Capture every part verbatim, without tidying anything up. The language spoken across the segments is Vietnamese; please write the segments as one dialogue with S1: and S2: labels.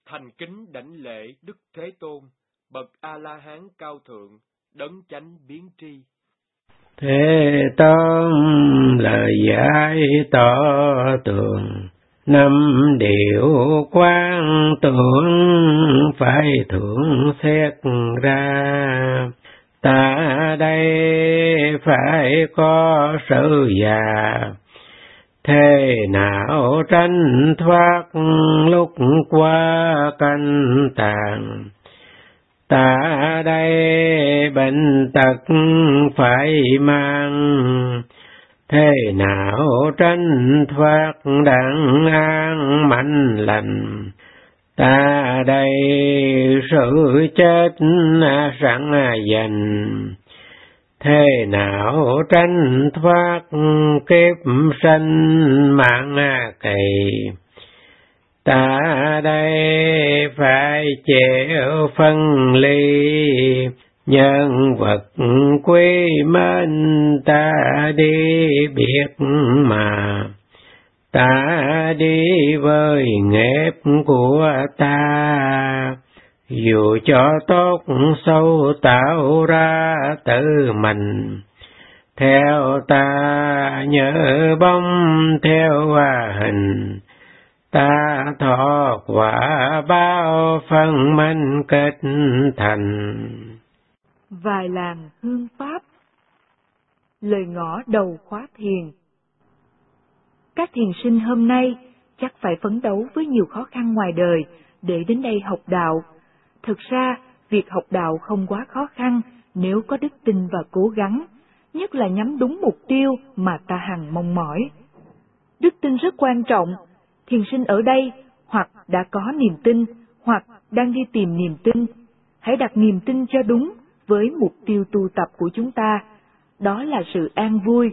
S1: Thành kính đảnh lễ Đức Thế Tôn, bậc A-la-hán cao thượng, đấng chánh biến tri.
S2: Thế Tôn lời giải tỏ tường, năm điều quan tưởng phải thưởng xét ra. Ta đây phải có sự già, thế nào tránh thoát lúc qua canh tàn. Ta đây bệnh tật phải mang, thế nào tránh thoát đặng an mạnh lành. Ta đây sự chết sẵn dành, thế nào tránh thoát kiếp sanh mạng kỳ. Ta đây phải chịu phân ly, nhân vật quý mến ta đi biệt mà. Ta đi với nghiệp của ta, dù cho tốt xấu tạo ra tự mình. Theo ta nhớ bóng theo hình, ta thoát quả bao phần manh kết thành.
S3: Vài làng hương pháp. Lời ngõ đầu khóa thiền. Các thiền sinh hôm nay chắc phải phấn đấu với nhiều khó khăn ngoài đời để đến đây học đạo. Thực ra, việc học đạo không quá khó khăn nếu có đức tin và cố gắng, nhất là nhắm đúng mục tiêu mà ta hằng mong mỏi. Đức tin rất quan trọng. Thiền sinh ở đây hoặc đã có niềm tin, hoặc đang đi tìm niềm tin. Hãy đặt niềm tin cho đúng với mục tiêu tu tập của chúng ta, đó là sự an vui.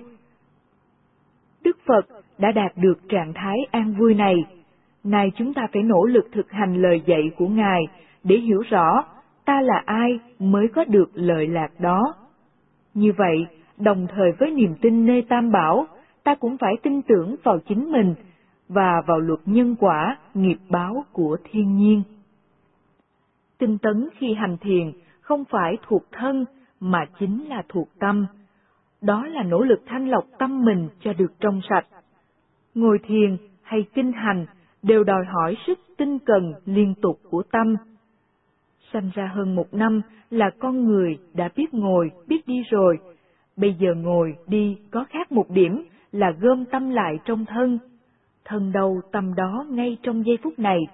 S3: Đức Phật đã đạt được trạng thái an vui này. Nay chúng ta phải nỗ lực thực hành lời dạy của Ngài để hiểu rõ ta là ai mới có được lợi lạc đó. Như vậy, đồng thời với niềm tin nơi Tam Bảo, ta cũng phải tin tưởng vào chính mình và vào luật nhân quả, nghiệp báo của thiên nhiên. Tinh tấn khi hành thiền không phải thuộc thân mà chính là thuộc tâm. Đó là nỗ lực thanh lọc tâm mình cho được trong sạch. Ngồi thiền hay kinh hành đều đòi hỏi sức tinh cần liên tục của tâm. Sanh ra hơn một năm là con người đã biết ngồi, biết đi rồi. Bây giờ ngồi, đi có khác một điểm là gom tâm lại trong thân. Thân đâu tâm đó ngay trong giây phút này.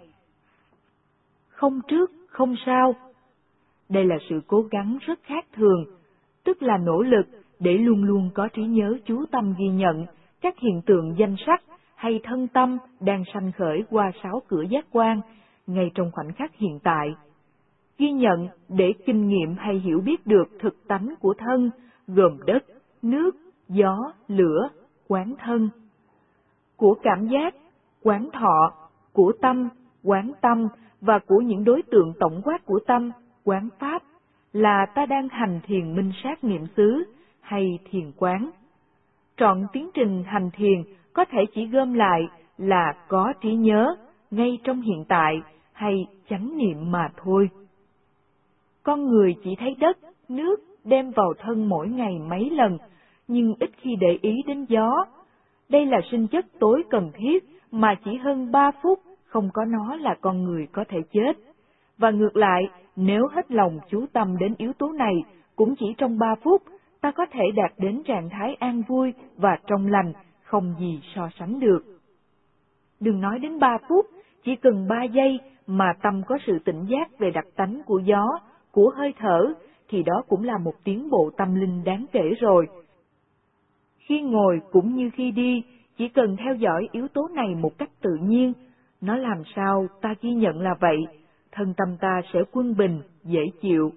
S3: Không trước, không sau. Đây là sự cố gắng rất khác thường, tức là nỗ lực để luôn luôn có trí nhớ chú tâm ghi nhận các hiện tượng danh sắc hay thân tâm đang sanh khởi qua sáu cửa giác quan ngay trong khoảnh khắc hiện tại. Ghi nhận để kinh nghiệm hay hiểu biết được thực tánh của thân, gồm đất, nước, gió, lửa, quán thân. Của cảm giác, quán thọ, của tâm, quán tâm và của những đối tượng tổng quát của tâm, quán pháp, là ta đang hành thiền minh sát niệm xứ hay thiền quán. Trọn tiến trình hành thiền có thể chỉ gom lại là có trí nhớ ngay trong hiện tại hay chánh niệm mà thôi. Con người chỉ thấy đất, nước đem vào thân mỗi ngày mấy lần, nhưng ít khi để ý đến gió. Đây là sinh chất tối cần thiết mà chỉ hơn ba phút không có nó là con người có thể chết. Và ngược lại, nếu hết lòng chú tâm đến yếu tố này, cũng chỉ trong ba phút, ta có thể đạt đến trạng thái an vui và trong lành, không gì so sánh được. Đừng nói đến ba phút, chỉ cần ba giây mà tâm có sự tỉnh giác về đặc tánh của gió, của hơi thở, thì đó cũng là một tiến bộ tâm linh đáng kể rồi. Khi ngồi cũng như khi đi, chỉ cần theo dõi yếu tố này một cách tự nhiên, nó làm sao ta ghi nhận là vậy, thân tâm ta sẽ quân bình, dễ chịu.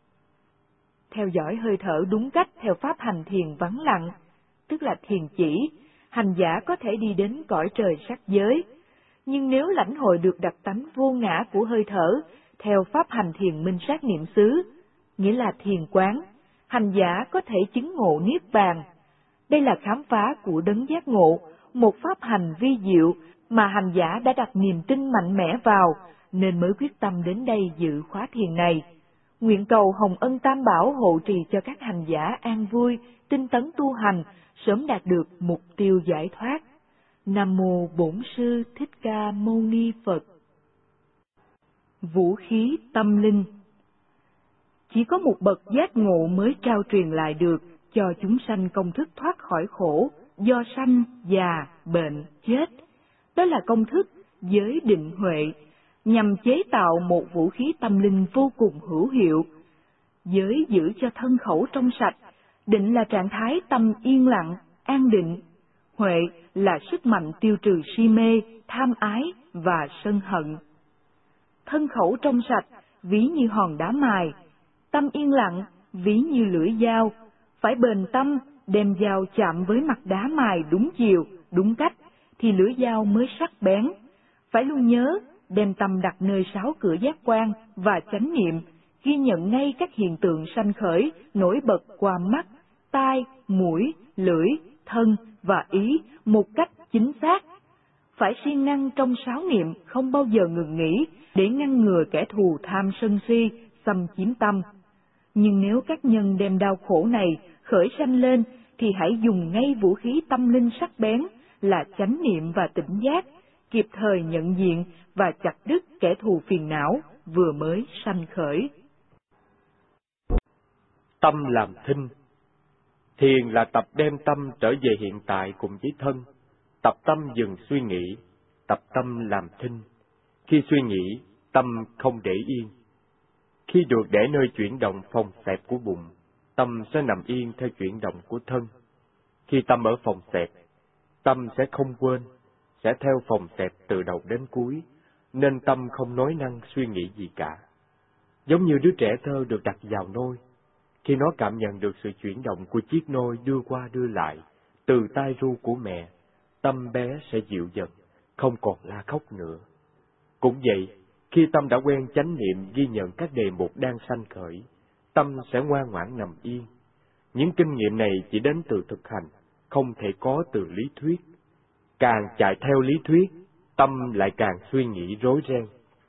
S3: Theo dõi hơi thở đúng cách theo pháp hành thiền vắng lặng, tức là thiền chỉ, hành giả có thể đi đến cõi trời sắc giới. Nhưng nếu lãnh hội được đặc tánh vô ngã của hơi thở, theo pháp hành thiền minh sát niệm xứ, nghĩa là thiền quán, hành giả có thể chứng ngộ niết bàn. Đây là khám phá của đấng giác ngộ, một pháp hành vi diệu mà hành giả đã đặt niềm tin mạnh mẽ vào, nên mới quyết tâm đến đây dự khóa thiền này. Nguyện cầu Hồng Ân Tam Bảo hộ trì cho các hành giả an vui, tinh tấn tu hành, sớm đạt được mục tiêu giải thoát. Nam mô Bổn Sư Thích Ca Mâu Ni Phật. Vũ khí tâm linh. Chỉ có một bậc giác ngộ mới trao truyền lại được cho chúng sanh công thức thoát khỏi khổ do sanh, già, bệnh, chết. Đó là công thức giới định huệ, nhằm chế tạo một vũ khí tâm linh vô cùng hữu hiệu. Giới giữ cho thân khẩu trong sạch, định là trạng thái tâm yên lặng, an định. Huệ là sức mạnh tiêu trừ si mê, tham ái và sân hận. Thân khẩu trong sạch, ví như hòn đá mài. Tâm yên lặng, ví như lưỡi dao. Phải bền tâm, đem dao chạm với mặt đá mài đúng chiều, đúng cách, thì lưỡi dao mới sắc bén. Phải luôn nhớ, đem tâm đặt nơi sáu cửa giác quan và chánh niệm, ghi nhận ngay các hiện tượng sanh khởi, nổi bật qua mắt, tai, mũi, lưỡi, thân và ý một cách chính xác. Phải siêng năng trong sáu niệm, không bao giờ ngừng nghỉ, để ngăn ngừa kẻ thù tham sân si xâm chiếm tâm. Nhưng nếu các nhân đem đau khổ này khởi sanh lên, thì hãy dùng ngay vũ khí tâm linh sắc bén là chánh niệm và tỉnh giác, kịp thời nhận diện và chặt đứt kẻ thù phiền não vừa mới sanh khởi.
S1: Tâm làm thinh. Thiền là tập đem tâm trở về hiện tại cùng với thân, tập tâm dừng suy nghĩ, tập tâm làm thinh. Khi suy nghĩ, tâm không để yên. Khi được để nơi chuyển động phòng xẹp của bụng, tâm sẽ nằm yên theo chuyển động của thân. Khi tâm ở phòng xẹp, tâm sẽ không quên, sẽ theo phòng xẹp từ đầu đến cuối, nên tâm không nói năng suy nghĩ gì cả. Giống như đứa trẻ thơ được đặt vào nôi, khi nó cảm nhận được sự chuyển động của chiếc nôi đưa qua đưa lại, từ tai ru của mẹ, tâm bé sẽ dịu dần, không còn la khóc nữa. Cũng vậy, khi tâm đã quen chánh niệm ghi nhận các đề mục đang sanh khởi, tâm sẽ ngoan ngoãn nằm yên. Những kinh nghiệm này chỉ đến từ thực hành, không thể có từ lý thuyết. Càng chạy theo lý thuyết, tâm lại càng suy nghĩ rối ren.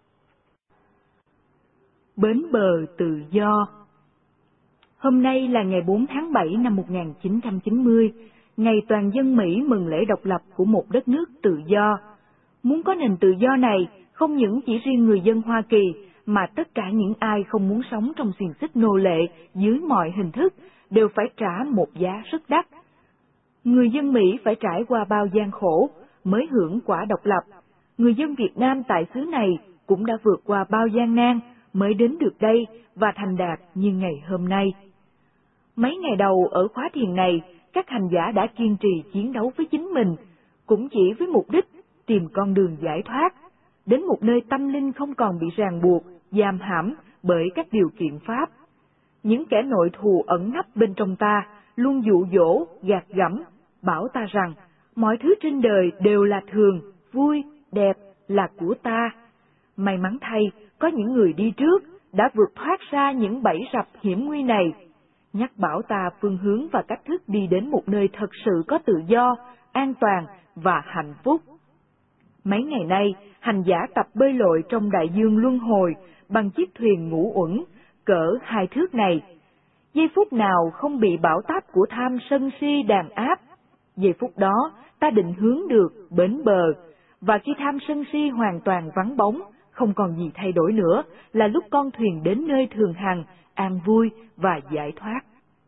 S3: Bến bờ tự do. Hôm nay là ngày bốn tháng bảy năm một nghìn chín trăm chín mươi, ngày toàn dân Mỹ mừng lễ độc lập của một đất nước tự do. Muốn có nền tự do này, không những chỉ riêng người dân Hoa Kỳ, mà tất cả những ai không muốn sống trong xiềng xích nô lệ dưới mọi hình thức, đều phải trả một giá rất đắt. Người dân Mỹ phải trải qua bao gian khổ mới hưởng quả độc lập. Người dân Việt Nam tại xứ này cũng đã vượt qua bao gian nan mới đến được đây và thành đạt như ngày hôm nay. Mấy ngày đầu ở khóa thiền này, các hành giả đã kiên trì chiến đấu với chính mình, cũng chỉ với mục đích tìm con đường giải thoát, đến một nơi tâm linh không còn bị ràng buộc, giam hãm bởi các điều kiện pháp. Những kẻ nội thù ẩn nấp bên trong ta luôn dụ dỗ, gạt gẫm, bảo ta rằng mọi thứ trên đời đều là thường, vui, đẹp, là của ta. May mắn thay, có những người đi trước đã vượt thoát ra những bẫy rập hiểm nguy này, nhắc bảo ta phương hướng và cách thức đi đến một nơi thật sự có tự do, an toàn và hạnh phúc. Mấy ngày nay, hành giả tập bơi lội trong đại dương luân hồi bằng chiếc thuyền ngũ uẩn cỡ hai thước này. Giây phút nào không bị bão táp của tham sân si đàn áp, giây phút đó ta định hướng được bến bờ, và khi tham sân si hoàn toàn vắng bóng, không còn gì thay đổi nữa, là lúc con thuyền đến nơi thường hằng, an vui và giải thoát.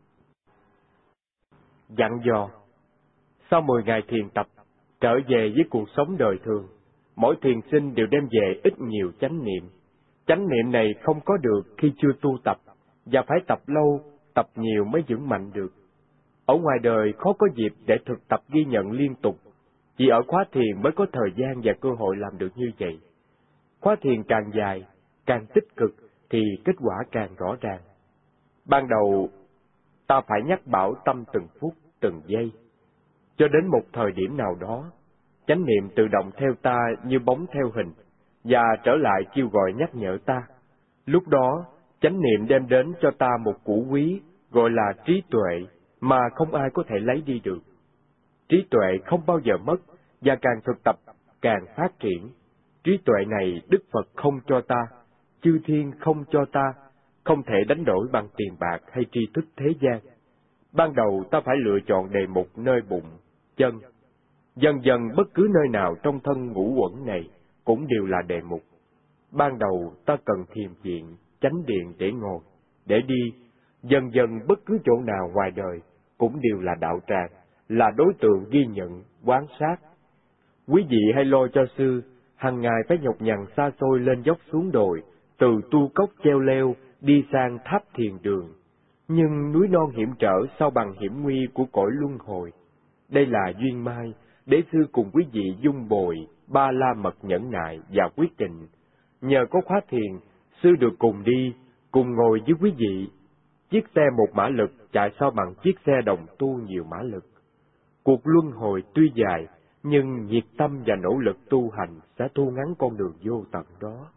S1: Dặn dò. Sau mười ngày thiền tập, trở về với cuộc sống đời thường, mỗi thiền sinh đều đem về ít nhiều chánh niệm. Chánh niệm này không có được khi chưa tu tập, và phải tập lâu, tập nhiều mới vững mạnh được. Ở ngoài đời khó có dịp để thực tập ghi nhận liên tục, chỉ ở khóa thiền mới có thời gian và cơ hội làm được như vậy. Khóa thiền càng dài, càng tích cực thì kết quả càng rõ ràng. Ban đầu, ta phải nhắc bảo tâm từng phút, từng giây. Cho đến một thời điểm nào đó, chánh niệm tự động theo ta như bóng theo hình, và trở lại kêu gọi nhắc nhở ta. Lúc đó, chánh niệm đem đến cho ta một củ quý gọi là trí tuệ mà không ai có thể lấy đi được. Trí tuệ không bao giờ mất, và càng thực tập, càng phát triển. Trí tuệ này Đức Phật không cho ta, chư thiên không cho ta, không thể đánh đổi bằng tiền bạc hay tri thức thế gian. Ban đầu ta phải lựa chọn đề mục nơi bụng, chân. Dần dần bất cứ nơi nào trong thân ngũ uẩn này cũng đều là đề mục. Ban đầu ta cần thiền viện, chánh điện để ngồi, để đi. Dần dần bất cứ chỗ nào ngoài đời cũng đều là đạo tràng, là đối tượng ghi nhận, quán sát. Quý vị hãy lo cho sư, hàng ngày phải nhọc nhằn xa xôi lên dốc xuống đồi, từ tu cốc treo leo đi sang tháp thiền đường. Nhưng núi non hiểm trở sao bằng hiểm nguy của cõi luân hồi. Đây là duyên mai để sư cùng quý vị dung bồi ba la mật nhẫn nại và quyết định. Nhờ có khóa thiền, sư được cùng đi, cùng ngồi với quý vị. Chiếc xe một mã lực chạy sao bằng chiếc xe đồng tu nhiều mã lực. Cuộc luân hồi tuy dài, nhưng nhiệt tâm và nỗ lực tu hành sẽ thu ngắn con đường vô tận đó.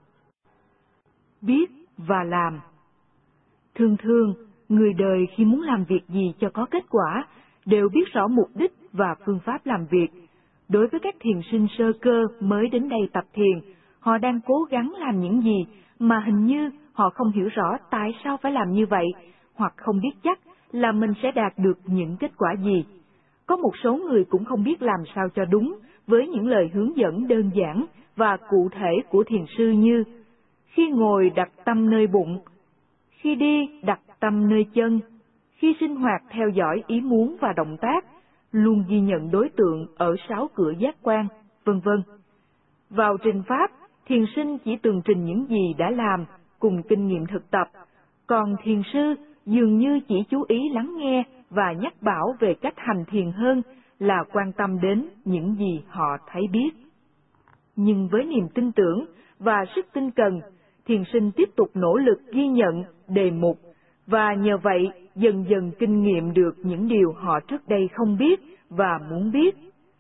S3: Biết và làm. Thường thường, người đời khi muốn làm việc gì cho có kết quả, đều biết rõ mục đích và phương pháp làm việc. Đối với các thiền sinh sơ cơ mới đến đây tập thiền, họ đang cố gắng làm những gì mà hình như họ không hiểu rõ tại sao phải làm như vậy, hoặc không biết chắc là mình sẽ đạt được những kết quả gì. Có một số người cũng không biết làm sao cho đúng với những lời hướng dẫn đơn giản và cụ thể của thiền sư như: khi ngồi đặt tâm nơi bụng, khi đi đặt tâm nơi chân, khi sinh hoạt theo dõi ý muốn và động tác, luôn ghi nhận đối tượng ở sáu cửa giác quan, vân vân. Vào trình pháp, thiền sinh chỉ tường trình những gì đã làm cùng kinh nghiệm thực tập, còn thiền sư dường như chỉ chú ý lắng nghe và nhắc bảo về cách hành thiền hơn là quan tâm đến những gì họ thấy biết. Nhưng với niềm tin tưởng và sức tinh cần, thiền sinh tiếp tục nỗ lực ghi nhận đề mục, và nhờ vậy dần dần kinh nghiệm được những điều họ trước đây không biết và muốn biết.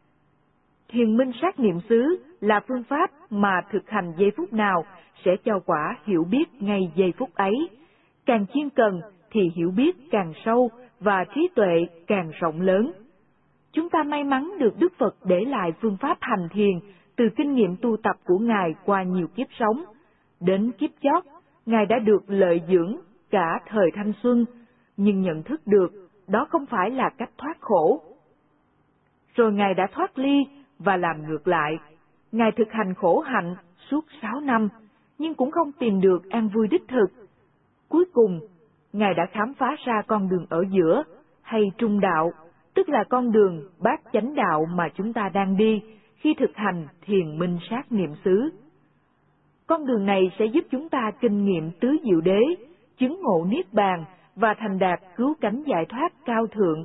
S3: Thiền minh sát niệm xứ là phương pháp mà thực hành giây phút nào sẽ cho quả hiểu biết ngay giây phút ấy. Càng chuyên cần thì hiểu biết càng sâu và trí tuệ càng rộng lớn. Chúng ta may mắn được Đức Phật để lại phương pháp hành thiền từ kinh nghiệm tu tập của Ngài qua nhiều kiếp sống. Đến kiếp chót, Ngài đã được lợi dưỡng cả thời thanh xuân, nhưng nhận thức được đó không phải là cách thoát khổ. Rồi Ngài đã thoát ly và làm ngược lại. Ngài thực hành khổ hạnh suốt sáu năm, nhưng cũng không tìm được an vui đích thực. Cuối cùng, Ngài đã khám phá ra con đường ở giữa, hay trung đạo, tức là con đường bát chánh đạo mà chúng ta đang đi khi thực hành thiền minh sát niệm xứ. Con đường này sẽ giúp chúng ta kinh nghiệm tứ diệu đế, chứng ngộ niết bàn và thành đạt cứu cánh giải thoát cao thượng.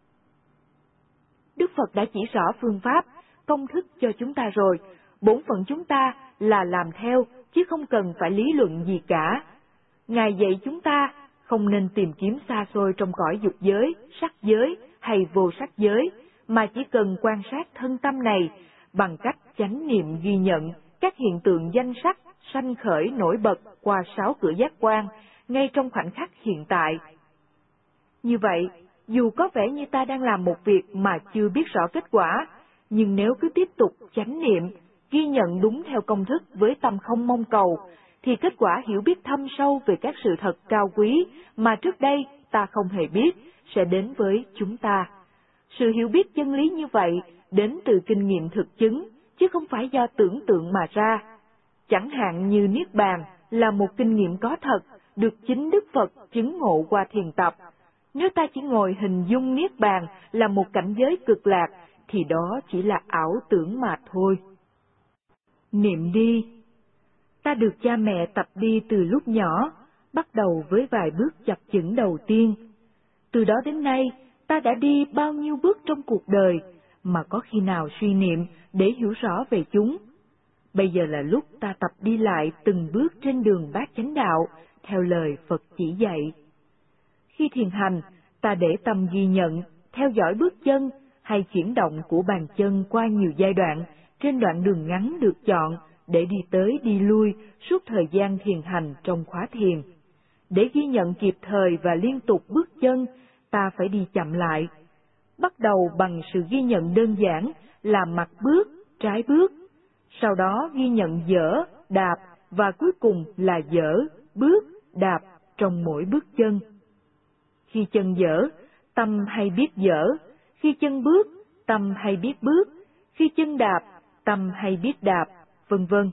S3: Đức Phật đã chỉ rõ phương pháp, công thức cho chúng ta rồi. Bổn phận chúng ta là làm theo, chứ không cần phải lý luận gì cả. Ngài dạy chúng ta không nên tìm kiếm xa xôi trong cõi dục giới, sắc giới hay vô sắc giới, mà chỉ cần quan sát thân tâm này bằng cách chánh niệm ghi nhận các hiện tượng danh sắc sanh khởi nổi bật qua sáu cửa giác quan ngay trong khoảnh khắc hiện tại. Như vậy, dù có vẻ như ta đang làm một việc mà chưa biết rõ kết quả, nhưng nếu cứ tiếp tục chánh niệm, ghi nhận đúng theo công thức với tâm không mong cầu, thì kết quả hiểu biết thâm sâu về các sự thật cao quý mà trước đây ta không hề biết sẽ đến với chúng ta. Sự hiểu biết chân lý như vậy đến từ kinh nghiệm thực chứng, chứ không phải do tưởng tượng mà ra. Chẳng hạn như Niết Bàn là một kinh nghiệm có thật, được chính Đức Phật chứng ngộ qua thiền tập. Nếu ta chỉ ngồi hình dung Niết Bàn là một cảnh giới cực lạc, thì đó chỉ là ảo tưởng mà thôi. Niệm đi. Ta được cha mẹ tập đi từ lúc nhỏ, bắt đầu với vài bước chập chững đầu tiên. Từ đó đến nay, ta đã đi bao nhiêu bước trong cuộc đời, mà có khi nào suy niệm để hiểu rõ về chúng. Bây giờ là lúc ta tập đi lại từng bước trên đường bát chánh đạo, theo lời Phật chỉ dạy. Khi thiền hành, ta để tâm ghi nhận, theo dõi bước chân hay chuyển động của bàn chân qua nhiều giai đoạn trên đoạn đường ngắn được chọn để đi tới đi lui suốt thời gian thiền hành trong khóa thiền. Để ghi nhận kịp thời và liên tục bước chân, ta phải đi chậm lại. Bắt đầu bằng sự ghi nhận đơn giản là mặt bước, trái bước. sau đó ghi nhận dở, đạp và cuối cùng là dở, bước, đạp trong mỗi bước chân. Khi chân dở, tâm hay biết dở, khi chân bước, tâm hay biết bước, khi chân đạp, tâm hay biết đạp, vân vân.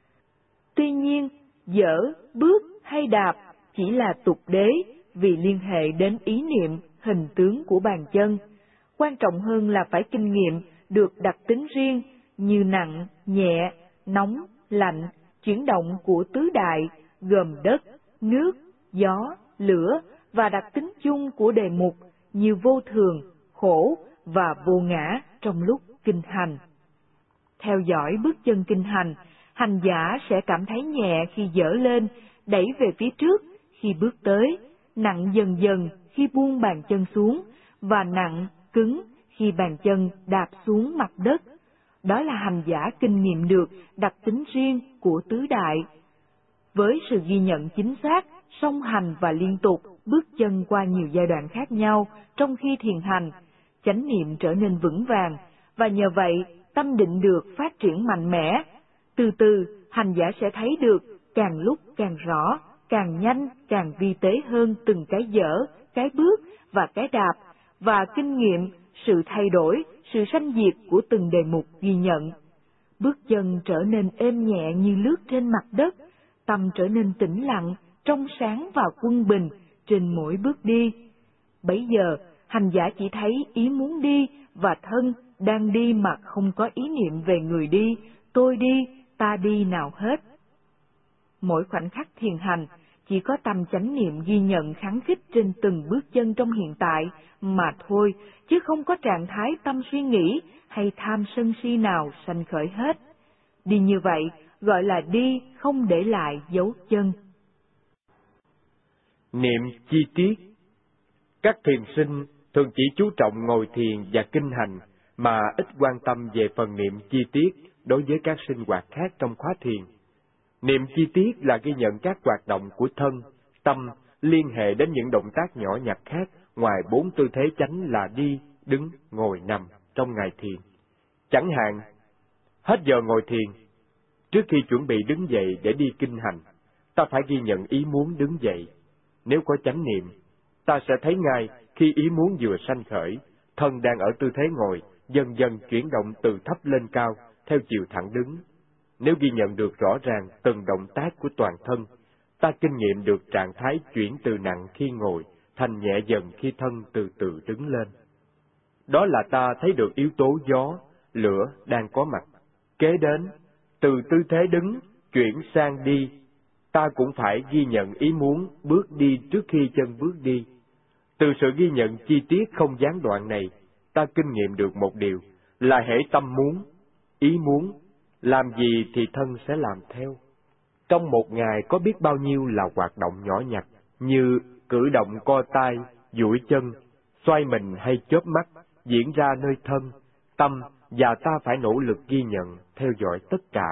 S3: Tuy nhiên, dở, bước hay đạp chỉ là tục đế vì liên hệ đến ý niệm, hình tướng của bàn chân. Quan trọng hơn là phải kinh nghiệm được đặc tính riêng như nặng, nhẹ, nóng, lạnh, chuyển động của tứ đại gồm đất, nước, gió, lửa và đặc tính chung của đề mục như vô thường, khổ và vô ngã trong lúc kinh hành. Theo dõi bước chân kinh hành, hành giả sẽ cảm thấy nhẹ khi dở lên, đẩy về phía trước khi bước tới, nặng dần dần khi buông bàn chân xuống, và nặng, cứng khi bàn chân đạp xuống mặt đất. Đó là hành giả kinh nghiệm được đặc tính riêng của tứ đại. Với sự ghi nhận chính xác, song hành và liên tục bước chân qua nhiều giai đoạn khác nhau trong khi thiền hành, chánh niệm trở nên vững vàng, và nhờ vậy tâm định được phát triển mạnh mẽ. Từ từ, hành giả sẽ thấy được càng lúc càng rõ, càng nhanh, càng vi tế hơn từng cái dở, cái bước và cái đạp, và kinh nghiệm sự thay đổi, sự sanh diệt của từng đề mục ghi nhận. Bước chân trở nên êm nhẹ như lướt trên mặt đất, tâm trở nên tĩnh lặng, trong sáng và quân bình trên mỗi bước đi. Bấy giờ, hành giả chỉ thấy ý muốn đi và thân đang đi mà không có ý niệm về người đi, tôi đi, ta đi nào hết. Mỗi khoảnh khắc thiền hành, chỉ có tâm chánh niệm ghi nhận kháng khích trên từng bước chân trong hiện tại mà thôi, chứ không có trạng thái tâm suy nghĩ hay tham sân si nào sanh khởi hết. Đi như vậy gọi là đi không để lại dấu chân.
S1: Niệm chi tiết. Các thiền sinh thường chỉ chú trọng ngồi thiền và kinh hành, mà ít quan tâm về phần niệm chi tiết đối với các sinh hoạt khác trong khóa thiền. Niệm chi tiết là ghi nhận các hoạt động của thân, tâm liên hệ đến những động tác nhỏ nhặt khác ngoài bốn tư thế chánh là đi, đứng, ngồi, nằm trong ngày thiền. Chẳng hạn, hết giờ ngồi thiền, trước khi chuẩn bị đứng dậy để đi kinh hành, ta phải ghi nhận ý muốn đứng dậy. Nếu có chánh niệm, ta sẽ thấy ngay khi ý muốn vừa sanh khởi, thân đang ở tư thế ngồi, dần dần chuyển động từ thấp lên cao, theo chiều thẳng đứng. Nếu ghi nhận được rõ ràng từng động tác của toàn thân, ta kinh nghiệm được trạng thái chuyển từ nặng khi ngồi, thành nhẹ dần khi thân từ từ đứng lên. Đó là ta thấy được yếu tố gió, lửa đang có mặt. Kế đến, từ tư thế đứng, chuyển sang đi, ta cũng phải ghi nhận ý muốn bước đi trước khi chân bước đi. Từ sự ghi nhận chi tiết không gián đoạn này, ta kinh nghiệm được một điều, là hễ tâm muốn, ý muốn, làm gì thì thân sẽ làm theo. Trong một ngày có biết bao nhiêu là hoạt động nhỏ nhặt, như cử động co tay, duỗi chân, xoay mình hay chớp mắt, diễn ra nơi thân, tâm, và ta phải nỗ lực ghi nhận, theo dõi tất cả.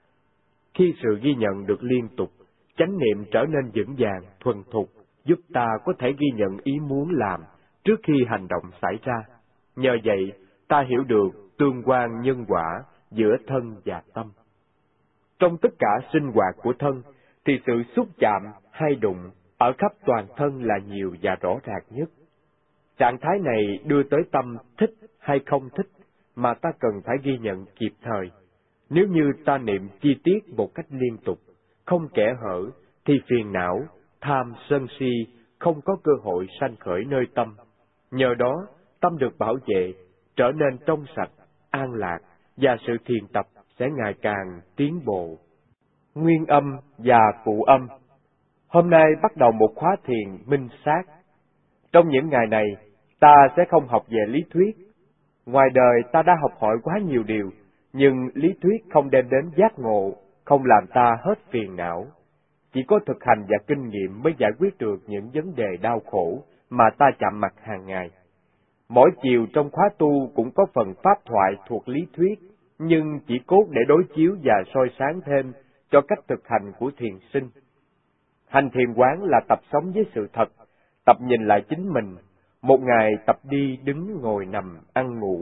S1: Khi sự ghi nhận được liên tục, chánh niệm trở nên vững vàng, thuần thục, giúp ta có thể ghi nhận ý muốn làm trước khi hành động xảy ra. Nhờ vậy, ta hiểu được tương quan nhân quả giữa thân và tâm. Trong tất cả sinh hoạt của thân, thì sự xúc chạm hay đụng ở khắp toàn thân là nhiều và rõ ràng nhất. Trạng thái này đưa tới tâm thích hay không thích mà ta cần phải ghi nhận kịp thời. Nếu như ta niệm chi tiết một cách liên tục, không kẽ hở, thì phiền não, tham, sân si không có cơ hội sanh khởi nơi tâm. Nhờ đó, tâm được bảo vệ, trở nên trong sạch, an lạc, và sự thiền tập sẽ ngày càng tiến bộ. Nguyên âm và phụ âm. Hôm nay bắt đầu một khóa thiền minh sát. Trong những ngày này, ta sẽ không học về lý thuyết. Ngoài đời ta đã học hỏi quá nhiều điều, nhưng lý thuyết không đem đến giác ngộ, không làm ta hết phiền não. Chỉ có thực hành và kinh nghiệm mới giải quyết được những vấn đề đau khổ mà ta chạm mặt hàng ngày. Mỗi chiều trong khóa tu cũng có phần pháp thoại thuộc lý thuyết, nhưng chỉ cốt để đối chiếu và soi sáng thêm cho cách thực hành của thiền sinh. Hành thiền quán là tập sống với sự thật, tập nhìn lại chính mình, một ngày tập đi đứng ngồi nằm ăn ngủ,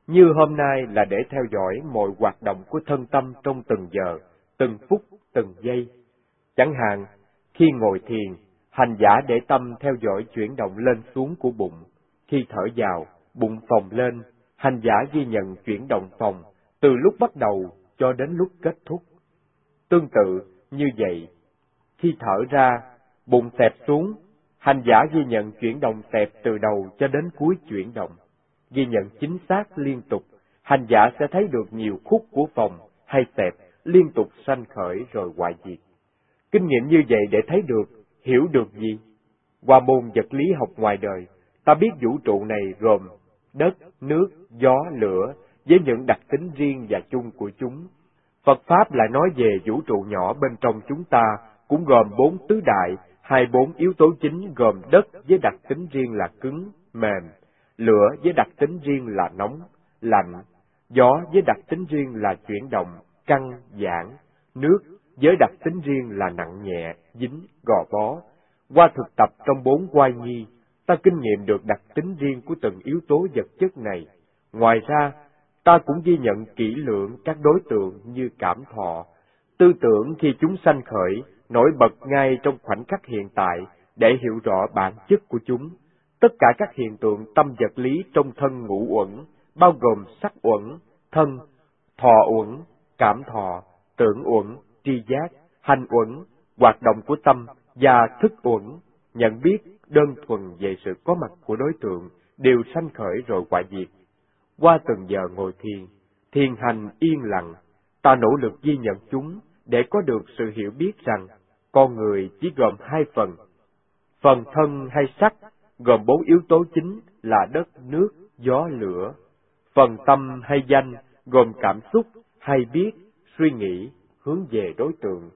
S1: như hôm nay là để theo dõi mọi hoạt động của thân tâm trong từng giờ, từng phút, từng giây. Chẳng hạn, khi ngồi thiền, hành giả để tâm theo dõi chuyển động lên xuống của bụng. Khi thở vào, bụng phồng lên, hành giả ghi nhận chuyển động phồng từ lúc bắt đầu cho đến lúc kết thúc. Tương tự như vậy, khi thở ra, bụng xẹp xuống, hành giả ghi nhận chuyển động xẹp từ đầu cho đến cuối chuyển động. Ghi nhận chính xác liên tục, hành giả sẽ thấy được nhiều khúc của phồng hay xẹp liên tục sanh khởi rồi hoại diệt. Kinh nghiệm như vậy để thấy được, hiểu được gì? Qua môn vật lý học ngoài đời, ta biết vũ trụ này gồm đất, nước, gió, lửa với những đặc tính riêng và chung của chúng. Phật Pháp lại nói về vũ trụ nhỏ bên trong chúng ta cũng gồm bốn tứ đại, hai bốn yếu tố chính gồm đất với đặc tính riêng là cứng, mềm, lửa với đặc tính riêng là nóng, lạnh, gió với đặc tính riêng là chuyển động, căng, giãn, nước với đặc tính riêng là nặng nhẹ, dính, gò bó. Qua thực tập trong bốn oai nghi, ta kinh nghiệm được đặc tính riêng của từng yếu tố vật chất này. Ngoài ra, ta cũng ghi nhận kỹ lưỡng các đối tượng như cảm thọ, tư tưởng khi chúng sanh khởi, nổi bật ngay trong khoảnh khắc hiện tại để hiểu rõ bản chất của chúng. Tất cả các hiện tượng tâm vật lý trong thân ngũ uẩn, bao gồm sắc uẩn, thân, thọ uẩn, cảm thọ, tưởng uẩn, tri giác, hành uẩn, hoạt động của tâm và thức uẩn, nhận biết đơn thuần về sự có mặt của đối tượng, đều sanh khởi rồi hoại diệt. Qua từng giờ ngồi thiền, thiền hành yên lặng, ta nỗ lực ghi nhận chúng để có được sự hiểu biết rằng con người chỉ gồm hai phần. Phần thân hay sắc gồm bốn yếu tố chính là đất, nước, gió, lửa. Phần tâm hay danh gồm cảm xúc, hay biết, suy nghĩ, hướng về đối tượng.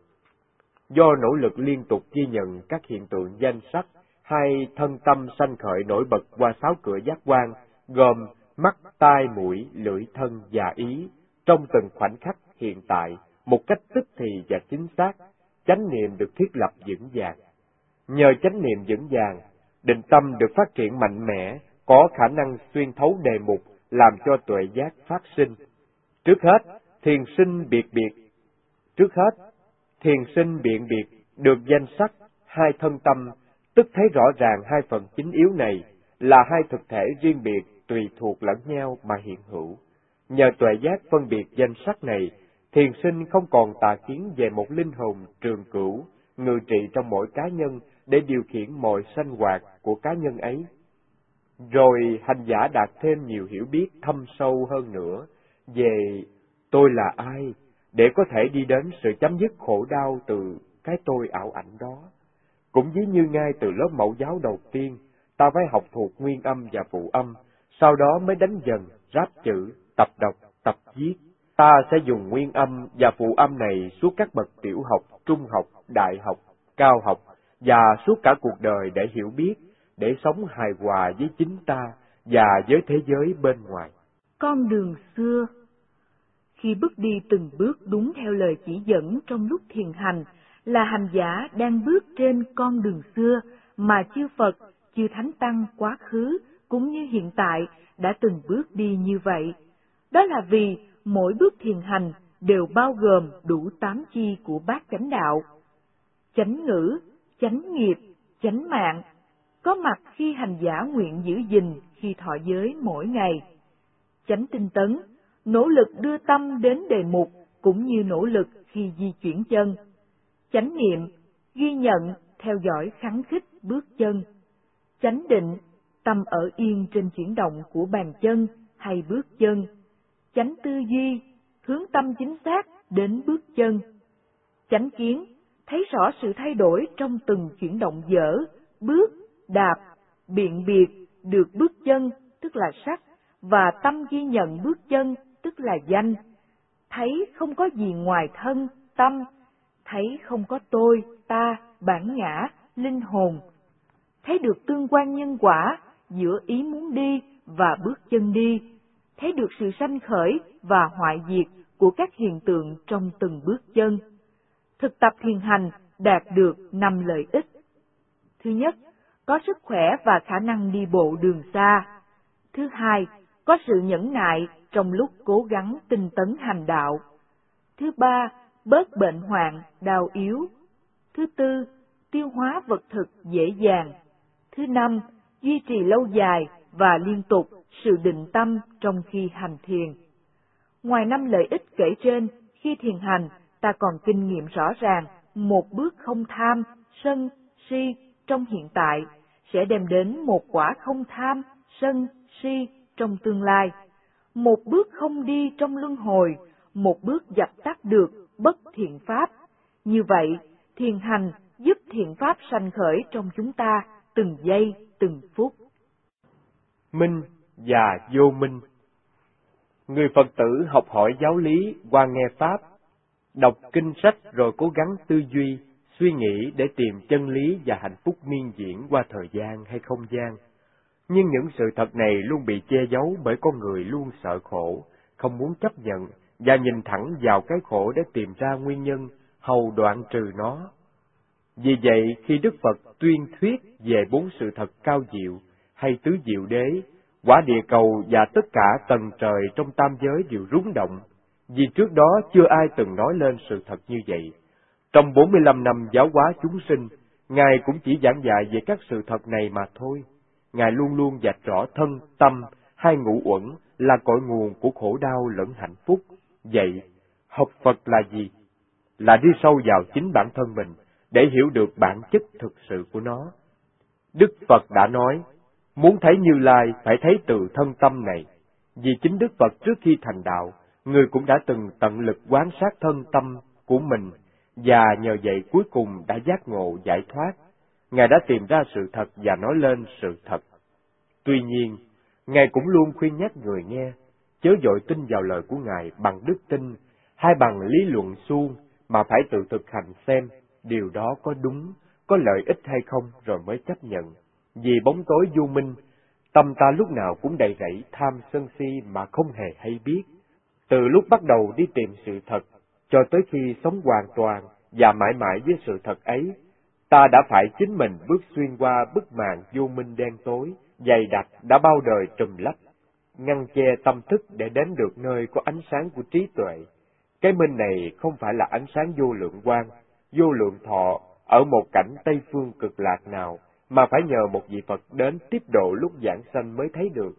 S1: Do nỗ lực liên tục ghi nhận các hiện tượng danh sắc hay thân tâm sanh khởi nổi bật qua sáu cửa giác quan, gồm mắt, tai, mũi, lưỡi, thân và ý, trong từng khoảnh khắc hiện tại, một cách tức thì và chính xác, chánh niệm được thiết lập vững vàng. Nhờ chánh niệm vững vàng, định tâm được phát triển mạnh mẽ, có khả năng xuyên thấu đề mục, làm cho tuệ giác phát sinh. Trước hết, thiền sinh biệt biệt. Trước hết, thiền sinh biện biệt được danh sắc, hai thân tâm, tức thấy rõ ràng hai phần chính yếu này là hai thực thể riêng biệt tùy thuộc lẫn nhau mà hiện hữu. Nhờ tuệ giác phân biệt danh sắc này, thiền sinh không còn tà kiến về một linh hồn trường cửu, ngự trị trong mỗi cá nhân để điều khiển mọi sanh hoạt của cá nhân ấy. Rồi hành giả đạt thêm nhiều hiểu biết thâm sâu hơn nữa về tôi là ai, để có thể đi đến sự chấm dứt khổ đau từ cái tôi ảo ảnh đó. Cũng ví như ngay từ lớp mẫu giáo đầu tiên, ta phải học thuộc nguyên âm và phụ âm, sau đó mới đánh dần, ráp chữ, tập đọc, tập viết. Ta sẽ dùng nguyên âm và phụ âm này suốt các bậc tiểu học, trung học, đại học, cao học, và suốt cả cuộc đời để hiểu biết, để sống hài hòa với chính ta và với thế giới bên ngoài.
S3: Con đường xưa. Khi bước đi từng bước đúng theo lời chỉ dẫn trong lúc thiền hành, là hành giả đang bước trên con đường xưa mà chư Phật, chư Thánh Tăng quá khứ cũng như hiện tại đã từng bước đi như vậy. Đó là vì mỗi bước thiền hành đều bao gồm đủ tám chi của bát chánh đạo. Chánh ngữ, chánh nghiệp, chánh mạng, có mặt khi hành giả nguyện giữ gìn khi thọ giới mỗi ngày. Chánh tinh tấn, nỗ lực đưa tâm đến đề mục cũng như nỗ lực khi di chuyển chân. Chánh niệm, ghi nhận, theo dõi khắng khích bước chân. Chánh định, tâm ở yên trên chuyển động của bàn chân hay bước chân. Chánh tư duy, hướng tâm chính xác đến bước chân. Chánh kiến, thấy rõ sự thay đổi trong từng chuyển động dở, bước, đạp, biện biệt được bước chân, tức là sắc, và tâm ghi nhận bước chân, tức là danh. Thấy không có gì ngoài thân, tâm, thấy không có tôi, ta, bản ngã, linh hồn. Thấy được tương quan nhân quả giữa ý muốn đi và bước chân đi. Thấy được sự sanh khởi và hoại diệt của các hiện tượng trong từng bước chân. Thực tập thiền hành đạt được năm lợi ích. Thứ nhất, có sức khỏe và khả năng đi bộ đường xa. Thứ hai, có sự nhẫn nại, trong lúc cố gắng tinh tấn hành đạo. Thứ ba, bớt bệnh hoạn, đau yếu. Thứ tư, tiêu hóa vật thực dễ dàng. Thứ năm, duy trì lâu dài và liên tục sự định tâm trong khi hành thiền. Ngoài năm lợi ích kể trên, khi thiền hành, ta còn kinh nghiệm rõ ràng một bước không tham, sân, si trong hiện tại sẽ đem đến một quả không tham, sân, si trong tương lai. Một bước không đi trong luân hồi, một bước dập tắt được bất thiện pháp. Như vậy, thiền hành giúp thiện pháp sanh khởi trong chúng ta từng giây, từng phút.
S1: Minh và vô minh. Người Phật tử học hỏi giáo lý qua nghe Pháp, đọc kinh sách rồi cố gắng tư duy, suy nghĩ để tìm chân lý và hạnh phúc miên diễn qua thời gian hay không gian. Nhưng những sự thật này luôn bị che giấu bởi con người luôn sợ khổ, không muốn chấp nhận và nhìn thẳng vào cái khổ để tìm ra nguyên nhân, hầu đoạn trừ nó. Vì vậy, khi Đức Phật tuyên thuyết về bốn sự thật cao diệu hay tứ diệu đế, quả địa cầu và tất cả tầng trời trong tam giới đều rung động, vì trước đó chưa ai từng nói lên sự thật như vậy. Trong bốn mươi lăm năm giáo hóa chúng sinh, Ngài cũng chỉ giảng dạy về các sự thật này mà thôi. Ngài luôn luôn vạch rõ thân, tâm, hai ngũ uẩn là cội nguồn của khổ đau lẫn hạnh phúc. Vậy, học Phật là gì? Là đi sâu vào chính bản thân mình, để hiểu được bản chất thực sự của nó. Đức Phật đã nói, muốn thấy Như Lai phải thấy từ thân tâm này. Vì chính Đức Phật trước khi thành đạo, Người cũng đã từng tận lực quan sát thân tâm của mình, và nhờ vậy cuối cùng đã giác ngộ giải thoát. Ngài đã tìm ra sự thật và nói lên sự thật. Tuy nhiên, Ngài cũng luôn khuyên nhắc người nghe, chớ vội tin vào lời của Ngài bằng đức tin, hay bằng lý luận suông, mà phải tự thực hành xem điều đó có đúng, có lợi ích hay không rồi mới chấp nhận. Vì bóng tối vô minh, tâm ta lúc nào cũng đầy rẫy tham sân si mà không hề hay biết. Từ lúc bắt đầu đi tìm sự thật, cho tới khi sống hoàn toàn và mãi mãi với sự thật ấy, ta đã phải chính mình bước xuyên qua bức màn vô minh đen tối, dày đặc đã bao đời trùm lấp, ngăn che tâm thức để đến được nơi có ánh sáng của trí tuệ. Cái minh này không phải là ánh sáng vô lượng quang, vô lượng thọ ở một cảnh Tây Phương cực lạc nào, mà phải nhờ một vị Phật đến tiếp độ lúc giảng sanh mới thấy được.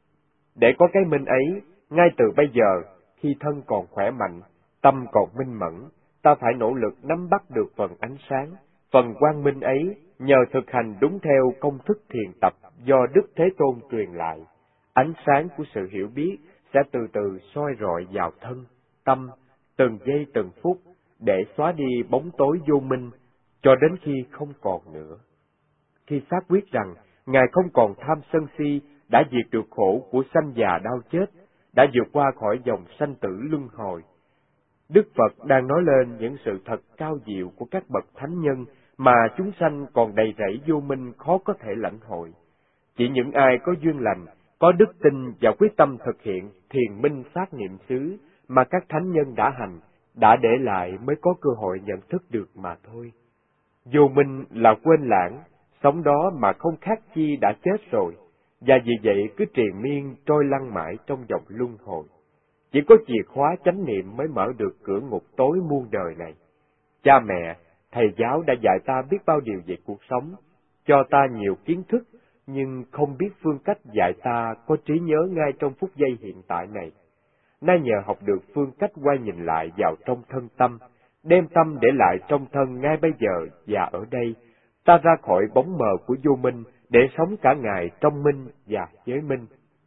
S1: Để có cái minh ấy, ngay từ bây giờ, khi thân còn khỏe mạnh, tâm còn minh mẫn, ta phải nỗ lực nắm bắt được phần ánh sáng, phần quang minh ấy, nhờ thực hành đúng theo công thức thiền tập do Đức Thế Tôn truyền lại. Ánh sáng của sự hiểu biết sẽ từ từ soi rọi vào thân, tâm, từng giây từng phút, để xóa đi bóng tối vô minh, cho đến khi không còn nữa. Khi xác quyết rằng Ngài không còn tham sân si, đã diệt được khổ của sanh già đau chết, đã vượt qua khỏi dòng sanh tử luân hồi. Đức Phật đang nói lên những sự thật cao diệu của các bậc thánh nhân mà chúng sanh còn đầy rẫy vô minh khó có thể lãnh hội. Chỉ những ai có duyên lành, có đức tin và quyết tâm thực hiện thiền minh sát niệm xứ mà các thánh nhân đã hành, đã để lại mới có cơ hội nhận thức được mà thôi. Vô minh là quên lãng, sống đó mà không khác chi đã chết rồi, và vì vậy cứ triền miên trôi lăn mãi trong vòng luân hồi. Chỉ có chìa khóa chánh niệm mới mở được cửa ngục tối muôn đời này. Cha mẹ, thầy giáo đã dạy ta biết bao điều về cuộc sống, cho ta nhiều kiến thức, nhưng không biết phương cách dạy ta có trí nhớ ngay trong phút giây hiện tại này. Nay nhờ học được phương cách quay nhìn lại vào trong thân tâm, đem tâm để lại trong thân ngay bây giờ và ở đây, ta ra khỏi bóng mờ của vô minh để sống cả ngày trong minh và giới minh.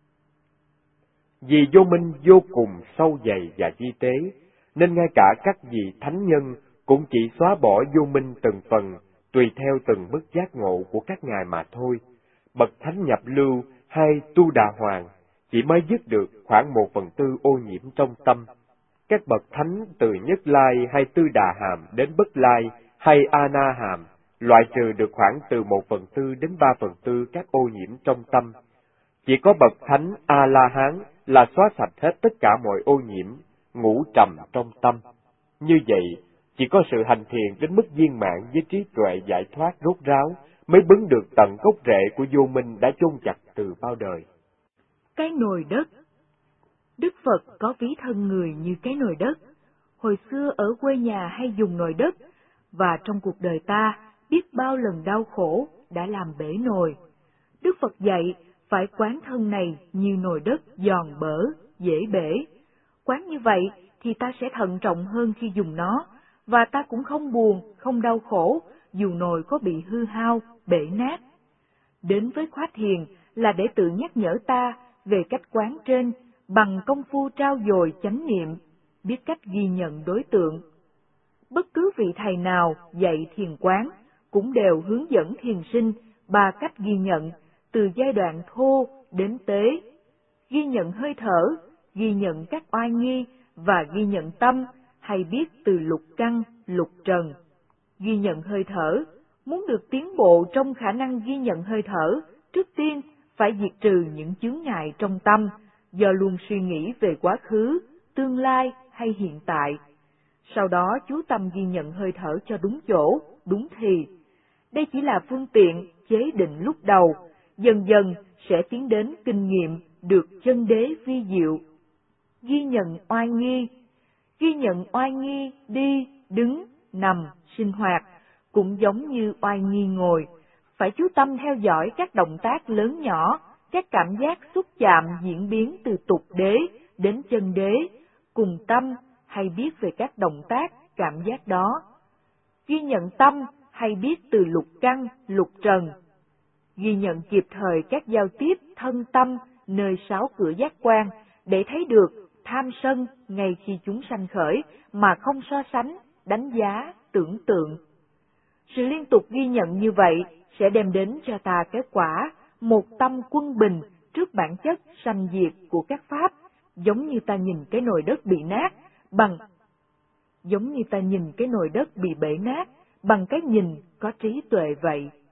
S1: Vì vô minh vô cùng sâu dày và vi tế, nên ngay cả các vị thánh nhân cũng chỉ xóa bỏ vô minh từng phần, tùy theo từng mức giác ngộ của các ngài mà thôi. Bậc thánh nhập lưu hay tu đà hoàng chỉ mới dứt được khoảng một phần tư ô nhiễm trong tâm. Các bậc thánh từ nhất lai hay tư đà hàm đến bất lai hay a na hàm loại trừ được khoảng từ một phần tư đến ba phần tư các ô nhiễm trong tâm. Chỉ có bậc thánh a la hán là xóa sạch hết tất cả mọi ô nhiễm ngũ trầm trong tâm. Như vậy, chỉ có sự hành thiền đến mức viên mãn với trí tuệ giải thoát rốt ráo mới bứng được tận gốc rễ của vô minh đã chôn chặt từ bao đời.
S3: Cái nồi đất. Đức Phật có ví thân người như cái nồi đất. Hồi xưa ở quê nhà hay dùng nồi đất, và trong cuộc đời ta biết bao lần đau khổ đã làm bể nồi. Đức Phật dạy phải quán thân này như nồi đất giòn bở, dễ bể. Quán như vậy thì ta sẽ thận trọng hơn khi dùng nó, và ta cũng không buồn, không đau khổ, dù nồi có bị hư hao, bể nát. Đến với khóa thiền là để tự nhắc nhở ta về cách quán trên bằng công phu trau dồi chánh niệm, biết cách ghi nhận đối tượng. Bất cứ vị thầy nào dạy thiền quán cũng đều hướng dẫn thiền sinh ba cách ghi nhận, từ giai đoạn thô đến tế. Ghi nhận hơi thở, ghi nhận các oai nghi và ghi nhận tâm, hay biết từ lục căn, lục trần. Ghi nhận hơi thở, muốn được tiến bộ trong khả năng ghi nhận hơi thở, trước tiên phải diệt trừ những chướng ngại trong tâm, do luôn suy nghĩ về quá khứ, tương lai hay hiện tại. Sau đó chú tâm ghi nhận hơi thở cho đúng chỗ, đúng thì. Đây chỉ là phương tiện chế định lúc đầu, dần dần sẽ tiến đến kinh nghiệm được chân đế vi diệu. Ghi nhận oai nghi, ghi nhận oai nghi đi, đứng, nằm, sinh hoạt, cũng giống như oai nghi ngồi, phải chú tâm theo dõi các động tác lớn nhỏ, các cảm giác xúc chạm diễn biến từ tục đế đến chân đế, cùng tâm hay biết về các động tác, cảm giác đó. Ghi nhận tâm hay biết từ lục căn, lục trần. Ghi nhận kịp thời các giao tiếp thân tâm nơi sáu cửa giác quan để thấy được tham sân ngay khi chúng sanh khởi mà không so sánh, đánh giá, tưởng tượng. Sự liên tục ghi nhận như vậy sẽ đem đến cho ta kết quả một tâm quân bình trước bản chất sanh diệt của các pháp, giống như ta nhìn cái nồi đất bị nát bằng giống như ta nhìn cái nồi đất bị bể nát bằng cái nhìn có trí tuệ vậy.